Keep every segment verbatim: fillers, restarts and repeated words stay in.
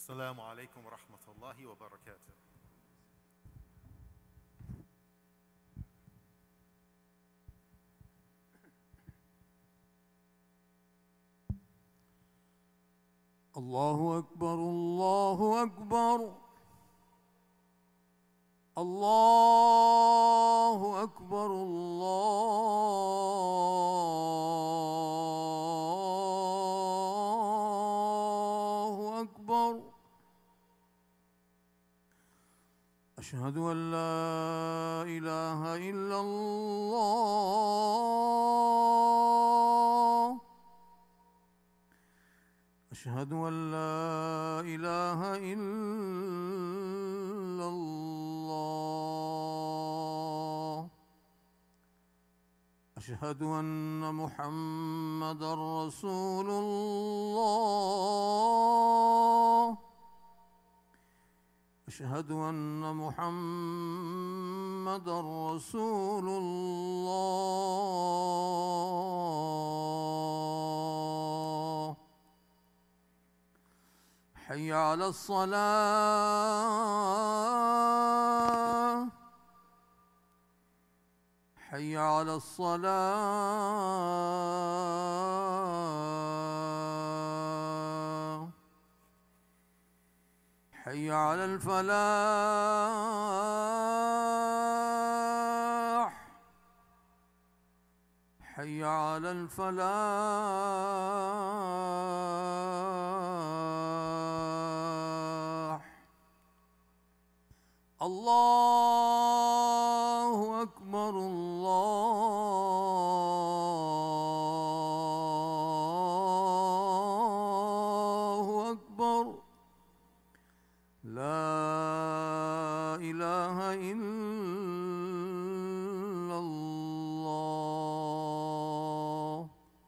السلام عليكم ورحمة الله وبركاته. الله أكبر الله أكبر الله أكبر الله أكبر. أشهد أن لا إله إلا الله أشهد أن لا إله إلا الله أشهد أن محمدًا رسول الله أشهد أن محمدًا رسول الله. حي على الصلاة حي على الصلاة حي على الفلاح حي على الفلاح. الله أكبر الله أكبر. لا إله إلا الله.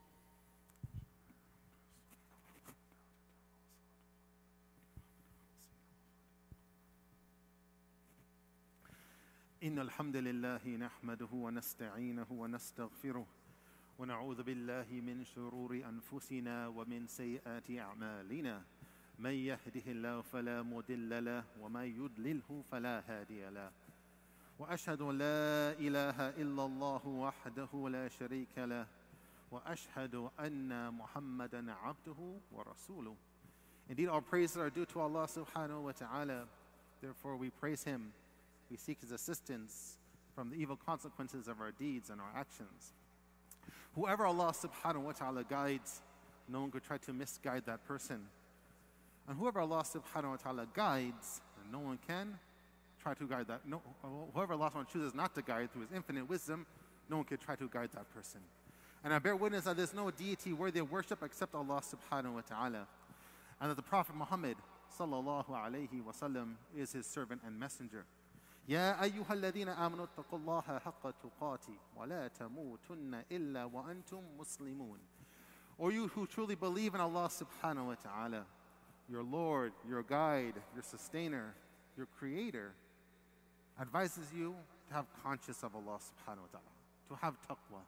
إن الحمد لله نحمده ونستعينه ونستغفره ونعوذ بالله من شرور أنفسنا ومن سيئات أعمالنا. من يهده الله فلا مضل له ومن يضلله فلا هادي له. وأشهد أن لا إله إلا الله وحده لا شريك له وأشهد أن محمدا عبده ورسوله. Indeed, all praises are due to Allah subhanahu wa ta'ala. Therefore, we praise Him. We seek His assistance from the evil consequences of our deeds and our actions. Whoever Allah subhanahu wa ta'ala guides, no one could try to misguide that person. And whoever Allah subhanahu wa ta'ala guides, and no one can try to guide that. No, whoever Allah subhanahu wa ta'ala chooses not to guide through His infinite wisdom, no one can try to guide that person. And I bear witness that there is no deity worthy of worship except Allah subhanahu wa ta'ala. And that the Prophet Muhammad sallallahu alayhi wa sallam is His servant and messenger. يا أيها الذين آمنوا اتقوا الله حق تقاته ولا تموتن إلا وأنتم مسلمون. O you who truly believe in Allah subhanahu wa ta'ala, your Lord, your guide, your sustainer, your creator, advises you to have conscience of Allah subhanahu wa ta'ala, to have taqwa,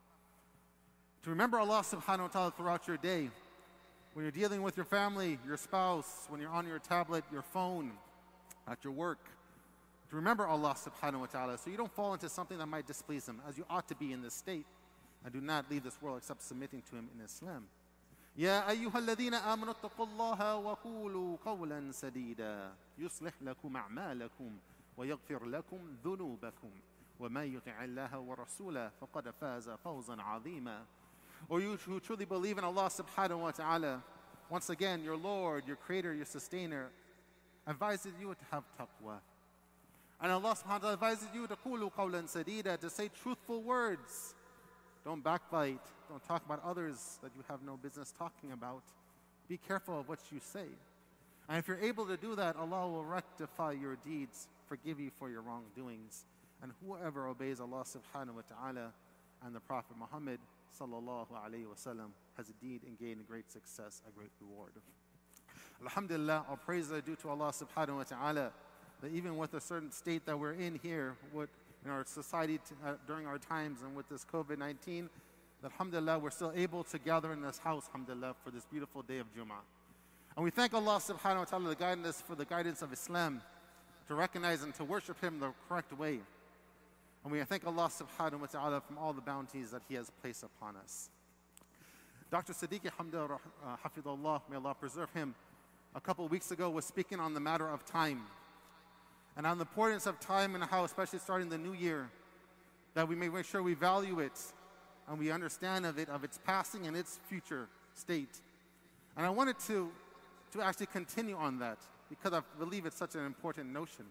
to remember Allah subhanahu wa ta'ala throughout your day, when you're dealing with your family, your spouse, when you're on your tablet, your phone, at your work, to remember Allah subhanahu wa ta'ala so you don't fall into something that might displease Him, as you ought to be in this state, and do not leave this world except submitting to Him in Islam. يا أيها الذين آمنوا اتقوا الله وقولوا قولا سديدا يصلح لكم أعمالكم ويغفر لكم ذنوبكم ومن يطع الله ورسوله فقد فاز فوزا عظيما. O you who truly believe in Allah subhanahu wa ta'ala, once again, your Lord, your Creator, your Sustainer, advises you to have taqwa. And Allah subhanahu wa ta'ala advises you to قولوا قولا سديدا, to say truthful words. Don't backbite. Don't talk about others that you have no business talking about. Be careful of what you say. And if you're able to do that, Allah will rectify your deeds, forgive you for your wrongdoings. And whoever obeys Allah subhanahu wa ta'ala and the Prophet Muhammad sallallahu alayhi wa sallam has indeed gained a great success, a great reward. Alhamdulillah, all praises are due to Allah subhanahu wa ta'ala, that even with a certain state that we're in here, what in our society t- uh, during our times and with this COVID nineteen, that alhamdulillah, we're still able to gather in this house, alhamdulillah, for this beautiful day of Jummah. And we thank Allah subhanahu wa ta'ala the guidance for the guidance of Islam, to recognize and to worship Him the correct way. And we thank Allah subhanahu wa ta'ala from all the bounties that He has placed upon us. Doctor Siddiqui Hamda, uh, Hafidullah, may Allah preserve him, a couple of weeks ago was speaking on the matter of time and on the importance of time and how, especially starting the new year, that we may make sure we value it and we understand of it, of its passing and its future state. And I wanted to, to actually continue on that because I believe it's such an important notion.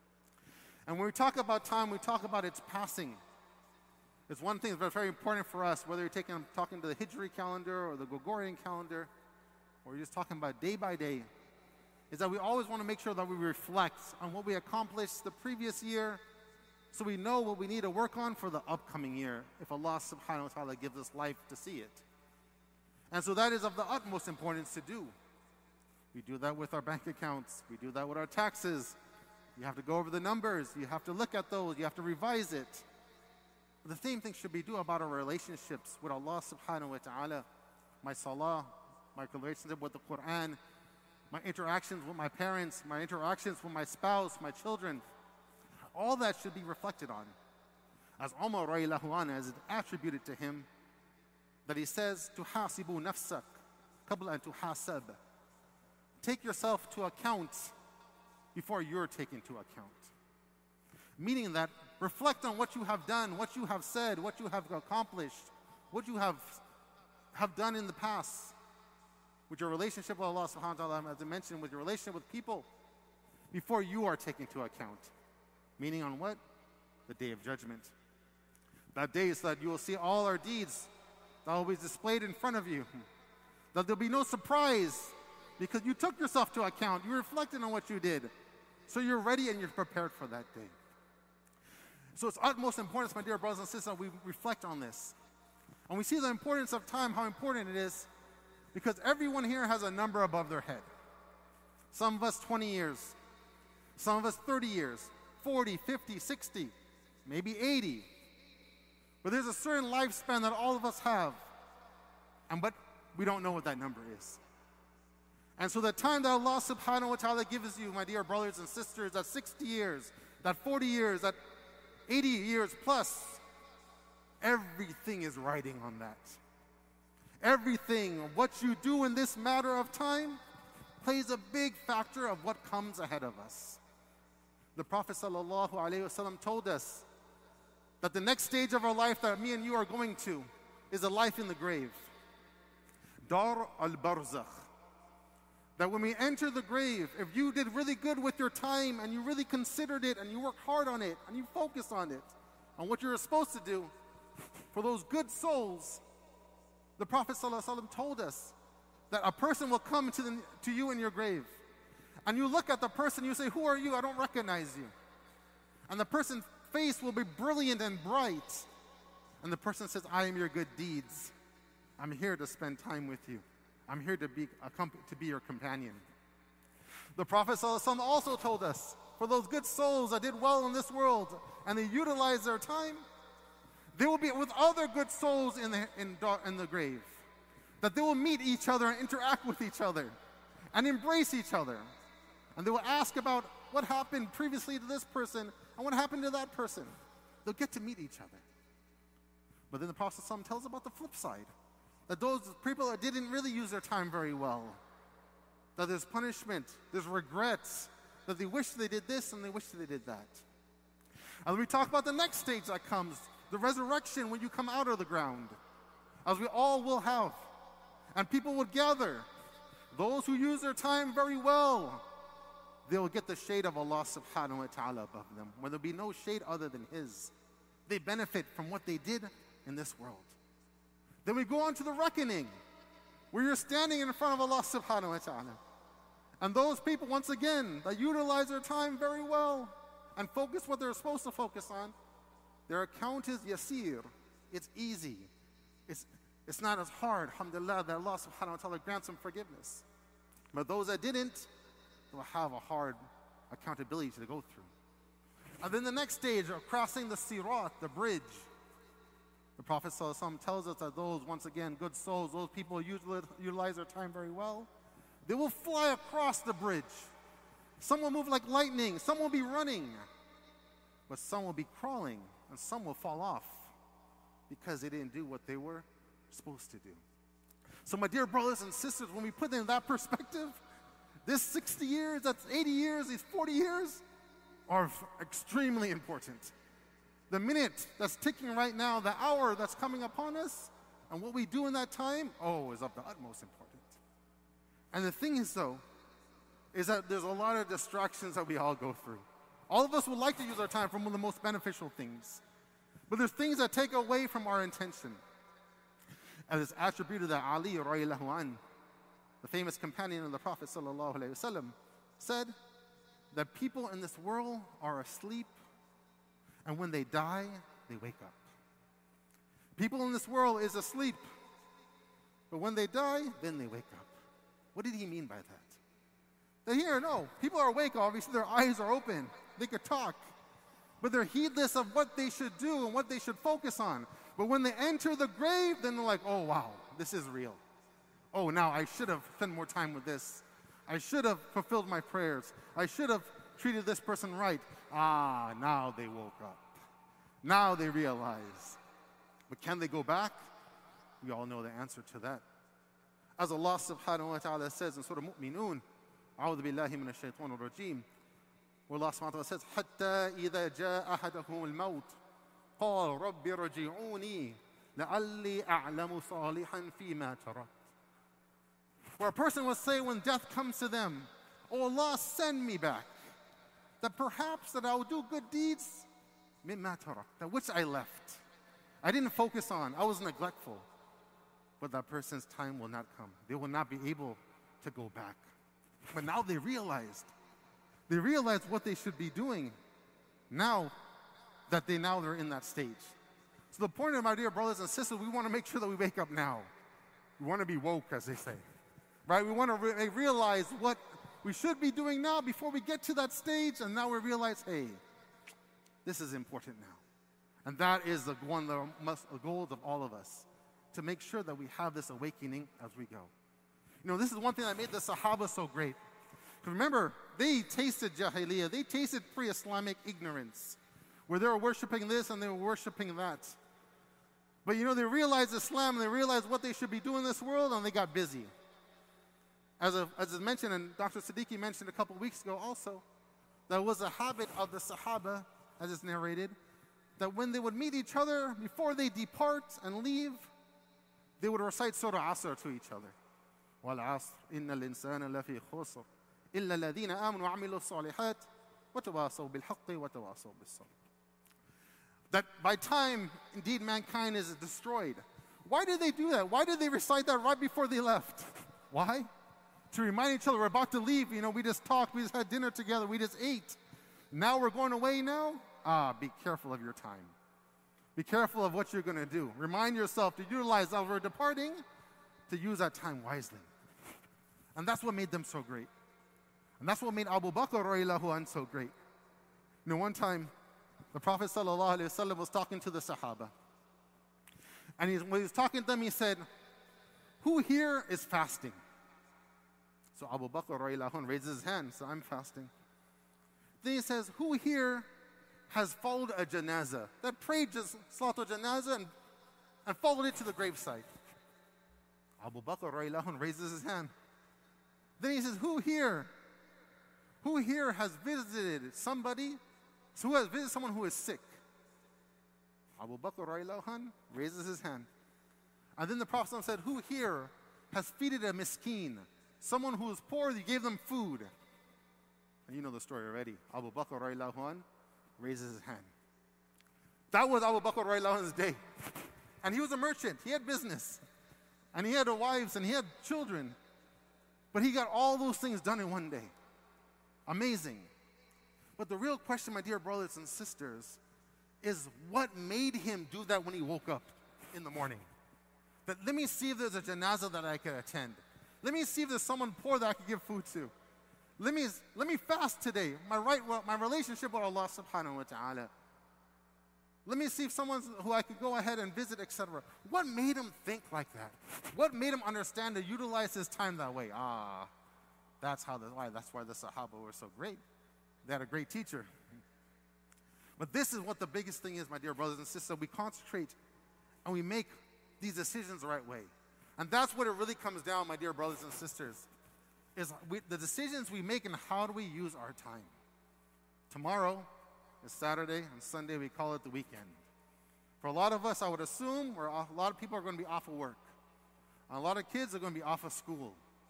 And when we talk about time, we talk about its passing. It's one thing that's very important for us, whether you're taking, talking to the Hijri calendar or the Gregorian calendar, or you're just talking about day by day, is that we always want to make sure that we reflect on what we accomplished the previous year so we know what we need to work on for the upcoming year if Allah subhanahu wa ta'ala gives us life to see it. And so that is of the utmost importance to do. We do that with our bank accounts. We do that with our taxes. You have to go over the numbers. You have to look at those. You have to revise it. The same thing should be do about our relationships with Allah subhanahu wa ta'ala, my salah, my relationship with the Quran, my interactions with my parents, my interactions with my spouse, my children. All that should be reflected on. As Umar radiallahu anhu has attributed to him, that he says, تُحَاسِبُ نَفْسَكَ قَبْلَ أَن تُحَاسَبَ. Take yourself to account before you're taken to account. Meaning that reflect on what you have done, what you have said, what you have accomplished, what you have, have done in the past with your relationship with Allah subhanahu wa ta'ala, as I mentioned, with your relationship with people, before you are taken to account. Meaning on what? The Day of Judgment. That day is that you will see all our deeds that will be displayed in front of you. That there'll be no surprise because you took yourself to account. You reflected on what you did. So you're ready and you're prepared for that day. So it's utmost importance, my dear brothers and sisters, that we reflect on this. And we see the importance of time, how important it is, because everyone here has a number above their head. Some of us twenty years, some of us thirty years, forty, fifty, sixty, maybe eighty. But there's a certain lifespan that all of us have, and but we don't know what that number is. And so the time that Allah subhanahu wa ta'ala gives you, my dear brothers and sisters, that sixty years, that forty years, that eighty years plus, everything is riding on that. Everything, what you do in this matter of time, plays a big factor of what comes ahead of us. The Prophet sallallahu alaihi wasallam told us that the next stage of our life that me and you are going to is a life in the grave. Dar al-Barzakh. That when we enter the grave, if you did really good with your time and you really considered it and you worked hard on it and you focused on it, on what you're supposed to do for those good souls, the Prophet ﷺ told us that a person will come to, the, to you in your grave and you look at the person, you say, "Who are you? I don't recognize you." And the person's face will be brilliant and bright. And the person says, "I am your good deeds. I'm here to spend time with you. I'm here to be, a to be your companion." The Prophet ﷺ also told us, for those good souls that did well in this world and they utilized their time, they will be with other good souls in the, in, in the grave. That they will meet each other and interact with each other and embrace each other. And they will ask about what happened previously to this person and what happened to that person. They'll get to meet each other. But then the Prophet ﷺ tells about the flip side. That those people that didn't really use their time very well, that there's punishment, there's regrets, that they wish they did this and they wish they did that. And we talk about the next stage that comes, the resurrection when you come out of the ground, as we all will have. And people will gather. Those who use their time very well, they will get the shade of Allah subhanahu wa ta'ala above them, where there'll be no shade other than His. They benefit from what they did in this world. Then we go on to the reckoning, where you're standing in front of Allah subhanahu wa ta'ala. And those people, once again, that utilize their time very well and focus what they're supposed to focus on, their account is yasir. It's easy. It's, it's not as hard, alhamdulillah, that Allah subhanahu wa ta'ala grants them forgiveness. But those that didn't, will have a hard accountability to go through. And then the next stage of crossing the sirat, the bridge, the Prophet ﷺ tells us that those, once again, good souls, those people who utilize their time very well, They will fly across the bridge. Some will move like lightning. Some will be running. But some will be crawling, and some will fall off because they didn't do what they were supposed to do. So my dear brothers and sisters, when we put it in that perspective, this sixty years, that's eighty years, these forty years are extremely important. The minute that's ticking right now, the hour that's coming upon us, and what we do in that time, oh, is of the utmost important. And the thing is, though, is that there's a lot of distractions that we all go through. All of us would like to use our time for one of the most beneficial things. But there's things that take away from our intention. And it's attributed that Ali, radiallahu anh, the famous companion of the Prophet sallallahu alaihi wasallam, said that people in this world are asleep, and when they die, they wake up. People in this world is asleep, but when they die, then they wake up. What did he mean by that? That here, no, people are awake, obviously, their eyes are open, they could talk, but they're heedless of what they should do and what they should focus on. But when they enter the grave, then they're like, oh wow, this is real. Oh, now I should have spent more time with this. I should have fulfilled my prayers. I should have treated this person right. Ah, now they woke up. Now they realize. But can they go back? We all know the answer to that. As Allah subhanahu wa ta'ala says in Surah Mu'minun, أعوذ بالله من الشيطان الرجيم, where Allah subhanahu wa ta'ala says, حتى إذا جاء أحدهم الموت قال رب ارجعوني لعلي أعلم صالحا فيما تركت. Where a person will say when death comes to them, oh Allah, send me back, that perhaps that I will do good deeds, مما تركت, that which I left. I didn't focus on, I was neglectful. But that person's time will not come. They will not be able to go back. But now they realized, they realized what they should be doing now that they now are in that stage. So the point of my dear brothers and sisters, we want to make sure that we wake up now. We want to be woke, as they say. Right? We want to re realize what we should be doing now before we get to that stage, and now we realize, hey, this is important now. And that is the one of the must, the goals of all of us, to make sure that we have this awakening as we go. You know, this is one thing that made the Sahaba so great. Remember, they tasted Jahiliyyah, they tasted pre-Islamic ignorance, where they were worshiping this and they were worshiping that. But you know, they realized Islam, and they realized what they should be doing in this world, and they got busy. As, a, as is mentioned, and Doctor Siddiqui mentioned a couple weeks ago also, that was a habit of the Sahaba, as is narrated, that when they would meet each other, before they depart and leave, they would recite Surah Asr to each other. وَالْعَصْرِ إِنَّ الْإِنسَانَ لَفِي خُسْرٍ إِلَّا الَّذِينَ آمَنُوا وَعَمِلُوا الصَّالِحَاتِ وَتَوَاصَوْا بِالْحَقِّ وَتَوَاصَوْا بِالصَّبْرِ. That by time, indeed, mankind is destroyed. Why did they do that? Why did they recite that right before they left? Why? To remind each other, we're about to leave. You know, we just talked, we just had dinner together, we just ate. Now we're going away now? Ah, be careful of your time. Be careful of what you're going to do. Remind yourself to utilize as we're departing, to use that time wisely. And that's what made them so great. And that's what made Abu Bakr radiallahu anhu so great. You know, one time, the Prophet sallallahu alaihi wasallam was talking to the Sahaba. And he, when he was talking to them, he said, who here is fasting? So Abu Bakr radiallahu anhu raises his hand, so I'm fasting. Then he says, who here has followed a janazah, that prayed just salatul janazah and, and followed it to the gravesite? Abu Bakr radiallahu anhu raises his hand. Then he says, who here, who here has visited somebody, so who has visited someone who is sick? Abu Bakr radiallahu anhu raises his hand. And then the Prophet said, who here has feeded a miskeen, someone who is poor, you gave them food? And you know the story already. Abu Bakr radiallahu anhu raises his hand. That was Abu Bakr radiallahu anhu's day. And he was a merchant, he had business. And he had wives and he had children. But he got all those things done in one day. Amazing. But the real question, my dear brothers and sisters, is what made him do that when he woke up in the morning? That let me see if there's a janazah that I could attend. Let me see if there's someone poor that I could give food to. Let me, let me fast today. My, right, my relationship with Allah subhanahu wa ta'ala. Let me see if someone's who I could go ahead and visit, et cetera. What made him think like that? What made him understand to utilize his time that way? Ah, That's how the, why that's why the Sahaba were so great. They had a great teacher. But this is what the biggest thing is, my dear brothers and sisters. We concentrate and we make these decisions the right way. And that's what it really comes down, my dear brothers and sisters, is we, the decisions we make and how do we use our time. Tomorrow is Saturday, and Sunday we call it the weekend. For a lot of us, I would assume, we're off, a lot of people are going to be off of work. And a lot of kids are going to be off of school.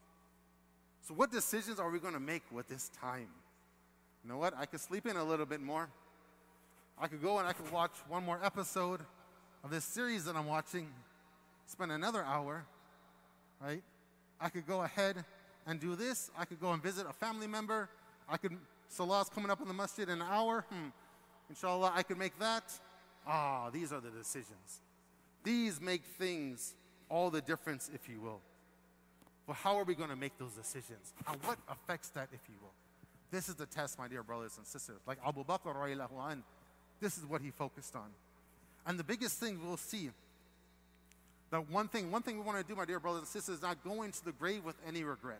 So what decisions are we going to make with this time? You know what? I could sleep in a little bit more. I could go and I could watch one more episode of this series that I'm watching, spend another hour, right? I could go ahead and do this. I could go and visit a family member. I could, Salah's coming up in the masjid in an hour. Hmm. Inshallah, I could make that. Ah, these are the decisions. These make things all the difference, if you will. But how are we going to make those decisions? And what affects that, if you will? This is the test, my dear brothers and sisters. Like Abu Bakr, radiallahu anh, this is what he focused on. And the biggest thing we'll see, that one thing, one thing we want to do, my dear brothers and sisters, is not go into the grave with any regret.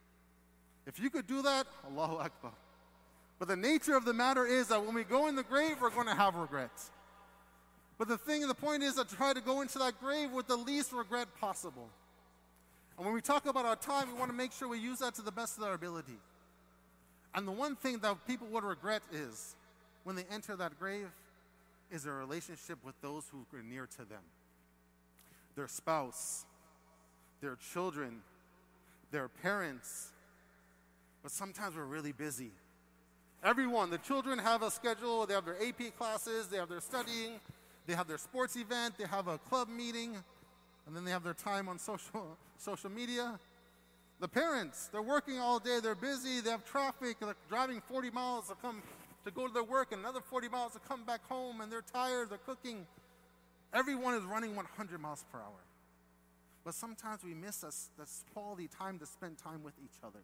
If you could do that, Allahu Akbar. But the nature of the matter is that when we go in the grave, we're going to have regrets. But the thing, the point is to try to go into that grave with the least regret possible. And when we talk about our time, we want to make sure we use that to the best of our ability. And the one thing that people would regret is, when they enter that grave, is their relationship with those who are near to them. Their spouse, their children, their parents. But sometimes we're really busy. Everyone, the children have a schedule, they have their A P classes, they have their studying, they have their sports event, they have a club meeting, and then they have their time on social, social media. The parents, they're working all day, they're busy, they have traffic, they're driving forty miles to come to go to their work and another forty miles to come back home, and they're tired, they're cooking. Everyone is running one hundred miles per hour. But sometimes we miss this, this quality time to spend time with each other.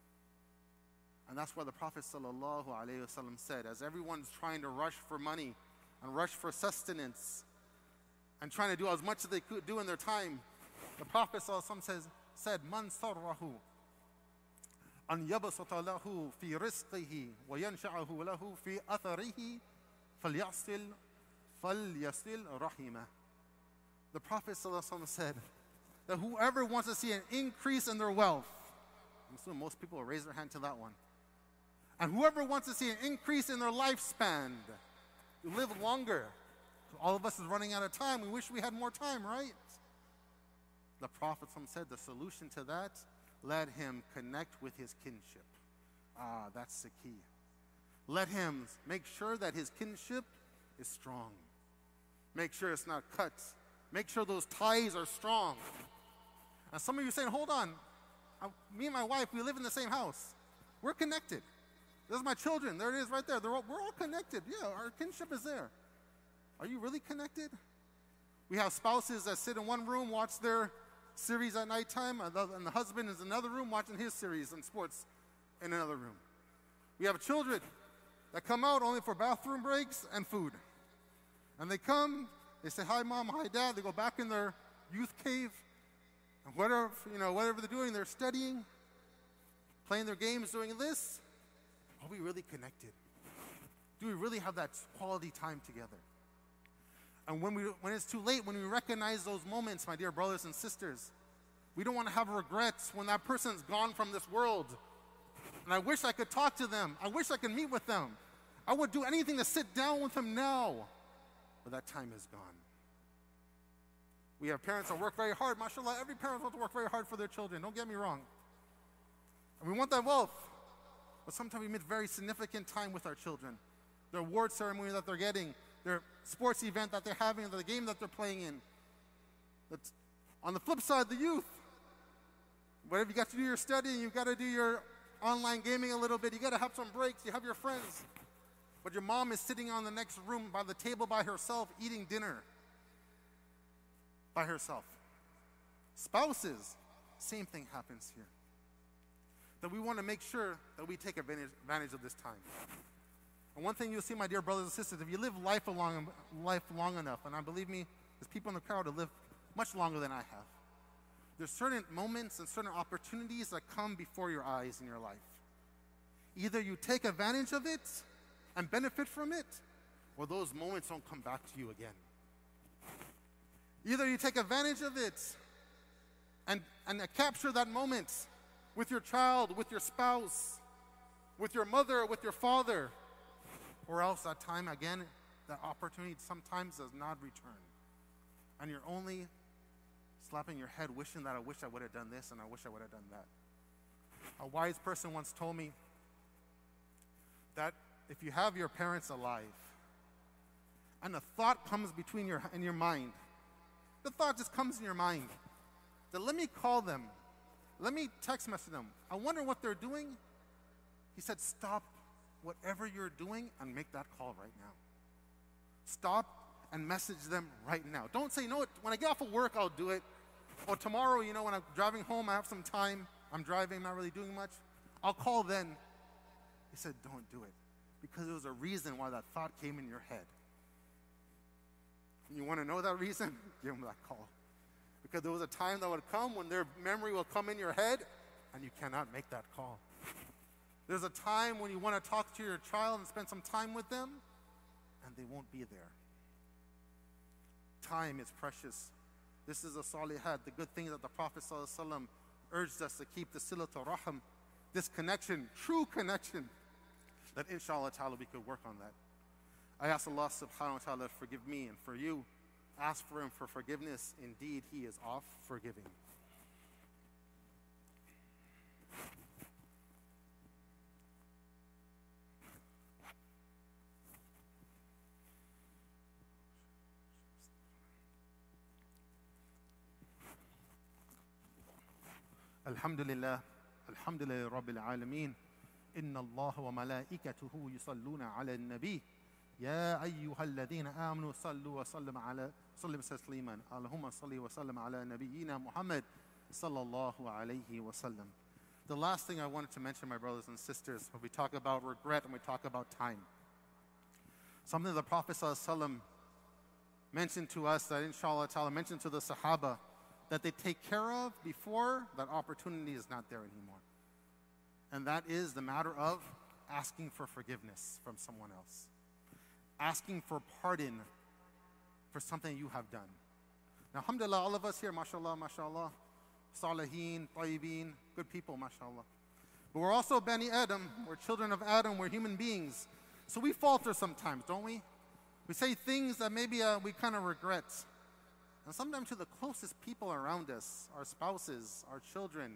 And that's why the Prophet sallallahu alaihi wasallam said, as everyone's trying to rush for money and rush for sustenance and trying to do as much as they could do in their time, the Prophet sallallahu alaihi wasallam says, said, "Man sarrahu an yabsata lahu fi rizqihi wa yansha'ahu lahu fi atharihi falyasil falyasil rahimah." The Prophet sallallahu alaihi wasallam said that whoever wants to see an increase in their wealth, I'm assuming most people will raise their hand to that one. And whoever wants to see an increase in their lifespan, to live longer. All of us is running out of time. We wish we had more time, right? The Prophet said the solution to that, let him connect with his kinship. Ah, that's the key. Let him make sure that his kinship is strong. Make sure it's not cut. Make sure those ties are strong. And some of you are saying, hold on. I, me and my wife, we live in the same house. We're connected. There's my children. There it is right there. They're all, we're all connected. Yeah, our kinship is there. Are you really connected? We have spouses that sit in one room, watch their series at nighttime, and the husband is in another room watching his series and sports in another room. We have children that come out only for bathroom breaks and food. And they come, they say, hi, mom, hi, dad. They go back in their youth cave. And whatever, you know, whatever they're doing, they're studying, playing their games, doing this. Are we really connected? Do we really have that quality time together? And when, we, when it's too late, when we recognize those moments, my dear brothers and sisters, we don't want to have regrets when that person's gone from this world. And I wish I could talk to them. I wish I could meet with them. I would do anything to sit down with them now. But that time is gone. We have parents that work very hard. MashaAllah, every parent wants to work very hard for their children. Don't get me wrong. And we want that wealth. But sometimes we miss very significant time with our children. Their award ceremony that they're getting, their sports event that they're having, the game that they're playing in. That's on the flip side, the youth. Whatever you got to do your studying, you got to do your online gaming a little bit. You got to have some breaks. You have your friends. But your mom is sitting on the next room by the table by herself, eating dinner by herself. Spouses, same thing happens here. That we want to make sure that we take advantage, advantage of this time. And one thing you'll see, my dear brothers and sisters, if you live life long, life long enough, and I believe me, there's people in the crowd who live much longer than I have. There's certain moments and certain opportunities that come before your eyes in your life. Either you take advantage of it and benefit from it, or those moments don't come back to you again. Either you take advantage of it and, and capture that moment with your child, with your spouse, with your mother, with your father, or else that time again, that opportunity sometimes does not return. And you're only slapping your head wishing that I wish I would have done this and I wish I would have done that. A wise person once told me that if you have your parents alive and a thought comes between your in your mind, the thought just comes in your mind that let me call them, let me text message them. I wonder what they're doing. He said, stop whatever you're doing and make that call right now. Stop and message them right now. Don't say, no, when I get off of work, I'll do it. Or tomorrow, you know, when I'm driving home, I have some time. I'm driving, not really doing much. I'll call then. He said, don't do it. Because there was a reason why that thought came in your head. And you want to know that reason? Give them that call. Because there was a time that would come when their memory will come in your head and you cannot make that call. There's a time when you want to talk to your child and spend some time with them and they won't be there. Time is precious. This is a salihat, the good things that the Prophet ﷺ urged us to keep, the silatul rahim, this connection, true connection, that inshallah ta'ala we could work on that. I ask Allah subhanahu wa ta'ala to forgive me and for you. Ask for Him for forgiveness. Indeed, He is oft forgiving. Alhamdulillah, Alhamdulillah Rabbil Alameen. Inna Allah wa malaikatuhu yusalluna ala nabi. Ya ayyuhal ladhina amanu sallu wa sallim ala sallim tasliman. Allahumma salli wa sallim ala nabiyyina Muhammad sallallahu alayhi wa sallam. The last thing I wanted to mention, my brothers and sisters, when we talk about regret and we talk about time. Something the Prophet sallallahu alayhi wa sallam mentioned to us, that inshallah ta'ala mentioned to the Sahaba, that they take care of before that opportunity is not there anymore. And that is the matter of asking for forgiveness from someone else. Asking for pardon for something you have done. Now, alhamdulillah, all of us here, mashallah, mashallah, salihin, tayyibin, good people, mashallah. But we're also Bani Adam, we're children of Adam, we're human beings. So we falter sometimes, don't we? We say things that maybe uh, we kind of regret. And sometimes to the closest people around us, our spouses, our children.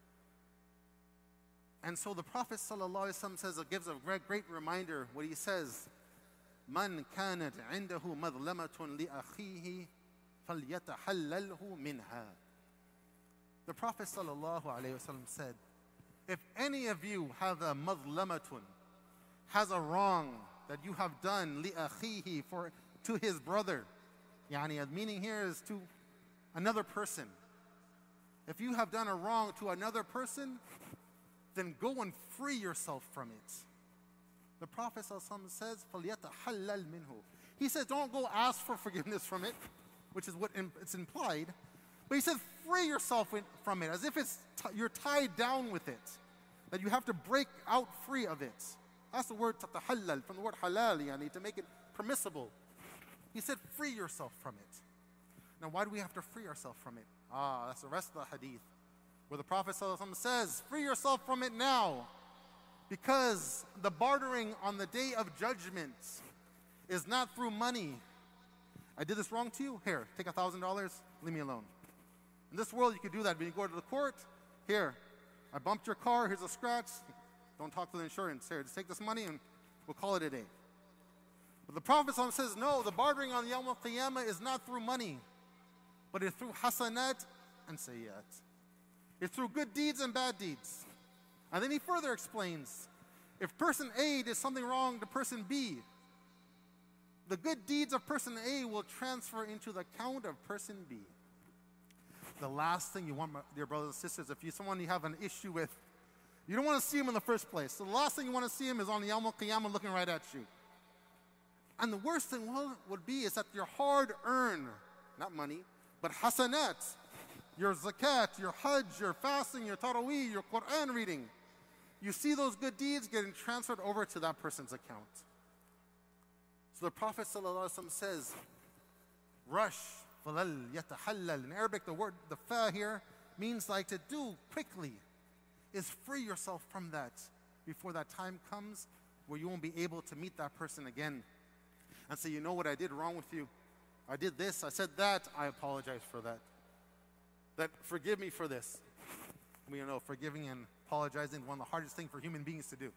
And so the Prophet sallallahu alaihi wasallam says, it gives a great, great reminder. What he says, "Man kanat indahu madlamatun li akhihi falyatahallalhu minha." The Prophet sallallahu alaihi wasallam said, if any of you have a madlamatun, has a wrong that you have done li akhihi, for to his brother. Yani, the meaning here is to another person. If you have done a wrong to another person, then go and free yourself from it. The Prophet ﷺ says, فَلْيَتَحَلَّلْ مِنْهُ. He says, don't go ask for forgiveness from it, which is what it's implied. But he says, free yourself from it, as if it's t- you're tied down with it, that you have to break out free of it. That's the word tatahallal, from the word halal, yani, to make it permissible. He said, free yourself from it. Now, why do we have to free ourselves from it? Ah, that's the rest of the hadith, where the Prophet ﷺ says, free yourself from it now, because the bartering on the day of judgment is not through money. I did this wrong to you? Here, take a thousand dollars, leave me alone. In this world, you could do that. When you go to the court, here, I bumped your car, here's a scratch. Don't talk to the insurance. Here, just take this money and we'll call it a day. But the Prophet ﷺ says, no, the bartering on Yawm al-Qiyamah is not through money, but it's through hasanat and sayyat. It's through good deeds and bad deeds. And then he further explains, if person A did something wrong to person B, the good deeds of person A will transfer into the account of person B. The last thing you want, my dear brothers and sisters, if you someone you have an issue with, you don't want to see him in the first place. So the last thing you want to see him is on the Yawm al-Qiyamah looking right at you. And the worst thing would be is that your hard-earned, not money, but hasanat, your zakat, your hajj, your fasting, your taraweeh, your Quran reading. You see those good deeds getting transferred over to that person's account. So the Prophet ﷺ says, rush, falal, yatahallal. In Arabic, the word, the fa here, means like to do quickly, is free yourself from that before that time comes where you won't be able to meet that person again. And say, you know what I did wrong with you? I did this, I said that, I apologize for that. That forgive me for this. We know forgiving and apologizing is one of the hardest things for human beings to do.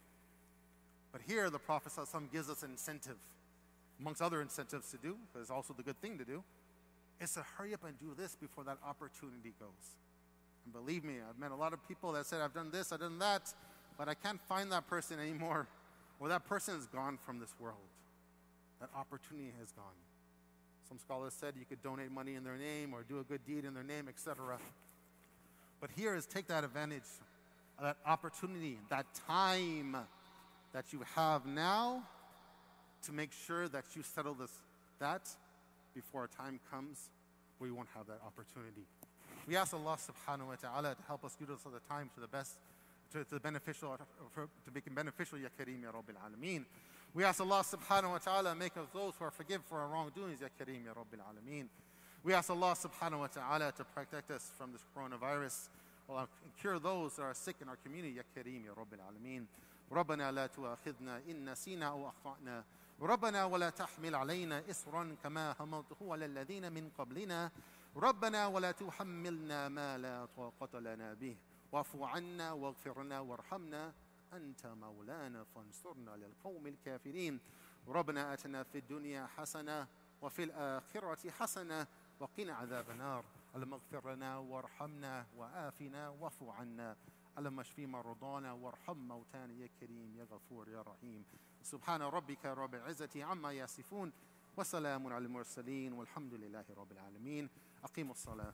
But here the Prophet ﷺ gives us an incentive, amongst other incentives to do, but it's also the good thing to do, is to hurry up and do this before that opportunity goes. And believe me, I've met a lot of people that said, I've done this, I've done that, but I can't find that person anymore, or that person is gone from this world. That opportunity has gone. Some scholars said you could donate money in their name or do a good deed in their name, et cetera. But here is take that advantage, that opportunity, that time that you have now to make sure that you settle this, that before a time comes where you won't have that opportunity. We ask Allah subhanahu wa ta'ala to help us utilize the time to the best, to, to the beneficial, for, to make it beneficial, Ya Kareem, Ya Rabbil Alameen. We ask Allah subhanahu wa ta'ala make us those who are forgive for our wrongdoings, Ya Kareem, Ya Rabbil Alameen. We ask Allah subhanahu wa ta'ala to protect us from this coronavirus. Allah, cure those that are sick in our community, Ya Kareem, Ya Rabbil Alameen. ربنا لا تؤاخذنا إن نسينا أو أخطأنا ربنا ولا تحمل علينا إصرا كما حملته على الذين من قبلنا ربنا ولا تحملنا ما لا طاقة لنا به واعف عنا واغفر لنا وارحمنا أنت مولانا فانصرنا للقوم الكافرين ربنا آتنا في الدنيا حسنة وفي الآخرة حسنة وقنا عذاب النار اللهم اغفر لنا وارحمنا وآفنا واعف عنا اللهم اشف مرضانا وارحم موتانا يا كريم يا غفور يا رحيم سبحان ربك رب العزة عما يصفون وسلام على المرسلين والحمد لله رب العالمين أقيموا الصلاة.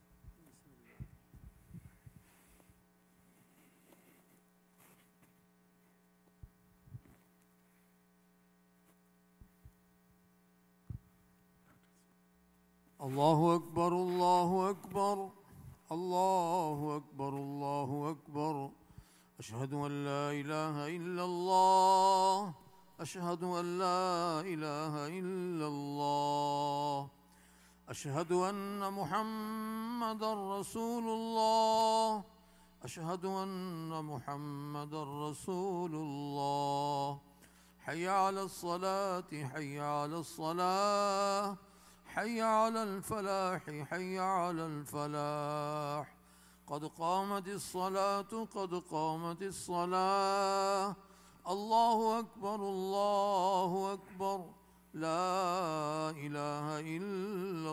الله أكبر الله أكبر الله أكبر الله أكبر أشهد أن لا إله إلا الله أشهد أن لا إله إلا الله أشهد أن محمدًا رسول الله أشهد أن محمدًا رسول الله حي على الصلاة حي على الصلاة حي على الفلاح حي على الفلاح قد قامت الصلاة قد قامت الصلاة الله أكبر الله أكبر لا إله إلا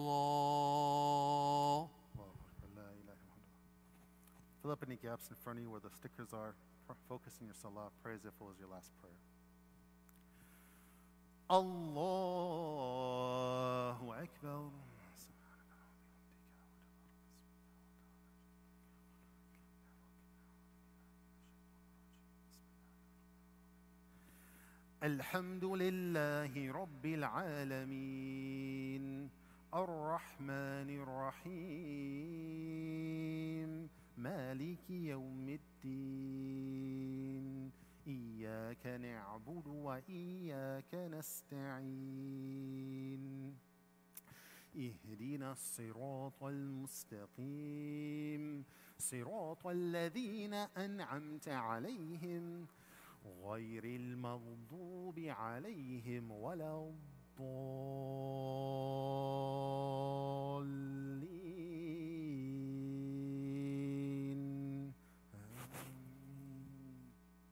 الله. Fill up any gaps in front of you where the stickers are. Focus on your salah. Pray as if it was your last prayer. Allahu Akbar. الحمد لله رب العالمين الرحمن الرحيم مالك يوم الدين إياك نعبد وإياك نستعين اهدنا الصراط المستقيم صراط الذين أنعمت عليهم غير المغضوب عليهم ولا الضالين آمين.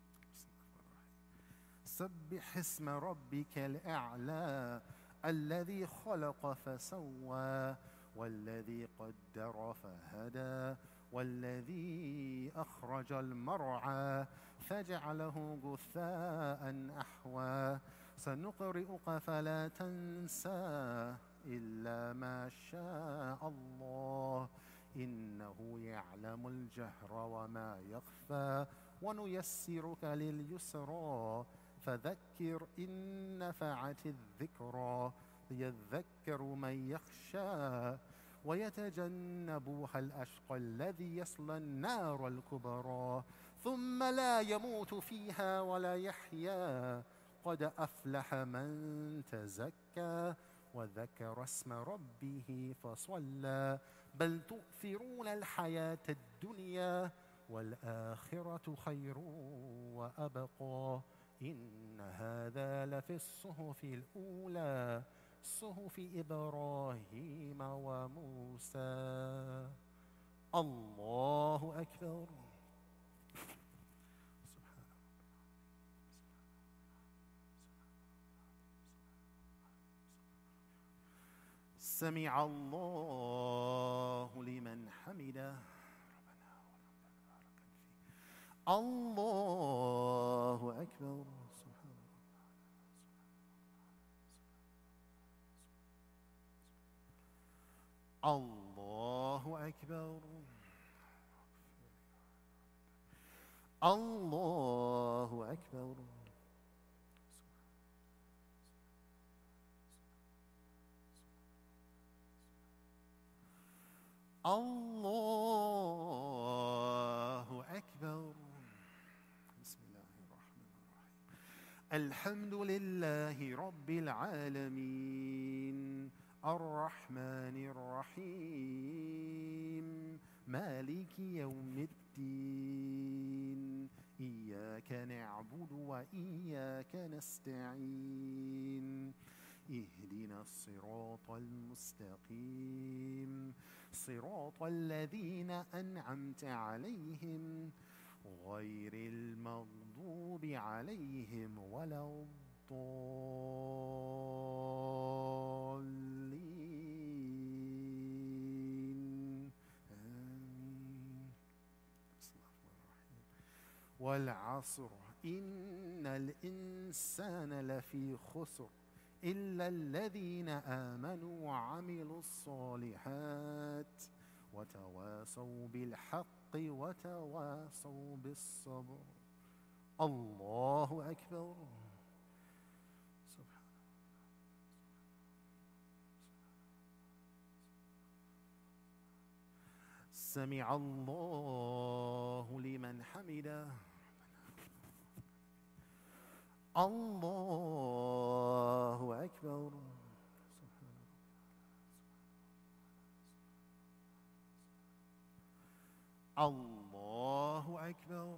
سبح اسم ربك الأعلى الذي خلق فسوى والذي قدر فهدى والذي أخرج المرعى فجعله غثاء أحوى سنقرئك فلا تنسى إلا ما شاء الله إنه يعلم الجهر وما يخفى ونيسرك لليسرى فذكر إن نفعت الذكرى يذكر من يخشى ويتجنبها الأشقى الذي يصلى النار الكبرى ثم لا يموت فيها ولا يحيا قد أفلح من تزكى وذكر اسم ربه فصلى بل تؤثرون الحياة الدنيا والآخرة خير وأبقى إن هذا لفي الصحف الأولى صحف إبراهيم وموسى. الله أكبر. سمع الله لمن حمده. الله أكبر. الله أكبر. الله أكبر. الله أكبر. بسم الله الرحمن الرحيم. الحمد لله رب العالمين الرحمن الرحيم مالك يوم الدين إياك نعبد وإياك نستعين اهدنا الصراط المستقيم صراط الذين أنعمت عليهم غير المغضوب عليهم ولا الضالين آمين. والعصر إن الإنسان لفي خسر إلا الذين آمنوا وعملوا الصالحات وتواصوا بالحق وتواصوا بالصبر. الله أكبر. سبحان سمع الله لمن حمده. الله أكبر. الله أكبر.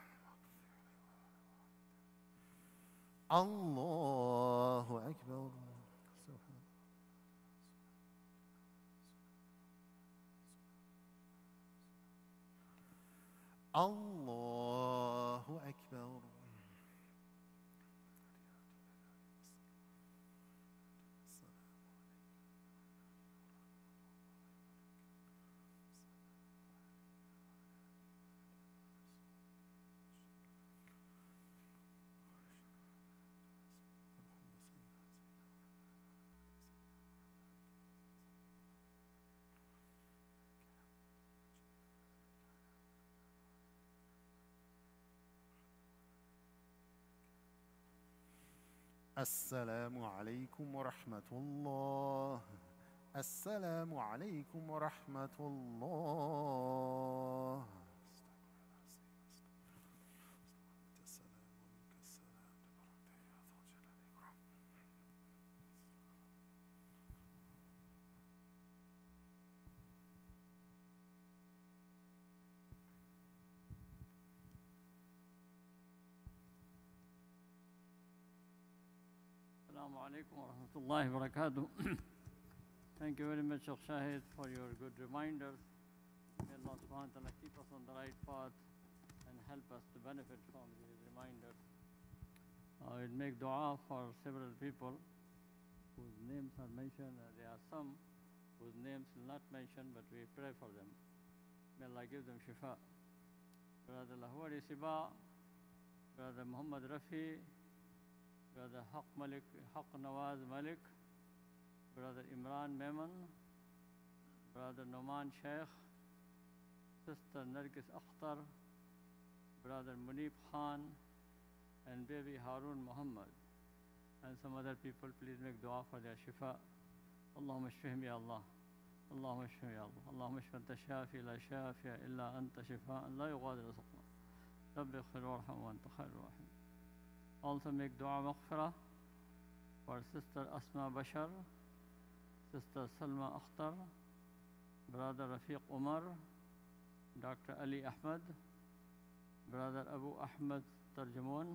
الله أكبر. الله أكبر. السلام عليكم ورحمة الله. السلام عليكم ورحمة الله. Assalamu alaikum wa rahmatullahi wa barakatuh. Thank you very much, Shaykh Shahid, for your good reminders. May Allah subhanahu wa ta'ala keep us on the right path and help us to benefit from these reminders. I will make dua for several people whose names are mentioned. There are some whose names are not mentioned, but we pray for them. May Allah give them shifa. Brother Lahori Siba, Brother Muhammad Rafi, Brother Haq Malik, Haq Nawaz Malik, Brother Imran Memon, Brother Noman Sheikh, Sister Nargis Akhtar, Brother Munib Khan, and baby Harun Muhammad, and some other people. Please make dua for their shifa. Allahumma shfihim ya Allah. اللهم اشف يا الله. اللهم اشف أنت الشافي لا شافي إلا أنت شفاء لا يغادر سقما. رب اغفر وارحم وأنت خير الراحمين. Also make dua maghfirah for Sister Asma Bashar, Sister Salma Akhtar, Brother Rafiq Umar, Doctor Ali Ahmed, Brother Abu Ahmed Tarjuman,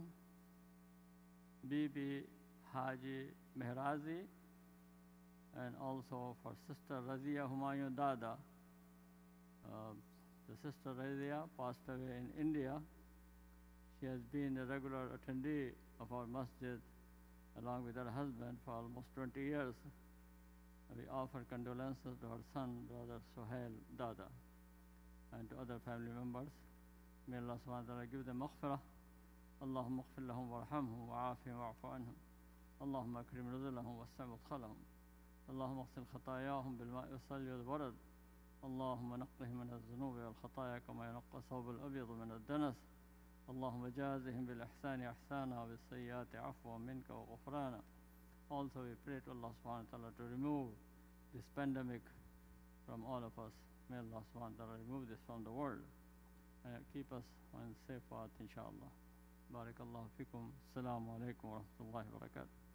Bibi Haji Mehrazi, and also for Sister Razia Humayun Dada. Uh, the Sister Razia passed away in India. She has been a regular attendee of our masjid along with her husband for almost twenty years. We offer condolences to her son, Brother Suhail Dada, and to other family members. May Allah subhanahu wa ta'ala give them maghfirah. Allahumma اغفر لهم وارحمهم وعافهم واعف عنهم. اللهم اكرم نزلهم واسع مدخلهم. اللهم اغسل خطاياهم بالماء والثلج والبرد. اللهم نقهم من الذنوب والخطايا كما ينقى الثوب الابيض من الدنس. اللهم جازهم بالإحسان إحسانا وبالسيئات عفوا منك وغفرانا. Also we pray to Allah subhanahu wa ta'ala to remove this pandemic from all of us. May Allah subhanahu wa ta'ala remove this from the world and keep us on safe path inshallah. Barakallahu fikum. Assalamu alaikum wa rahmatullahi wa barakatuh.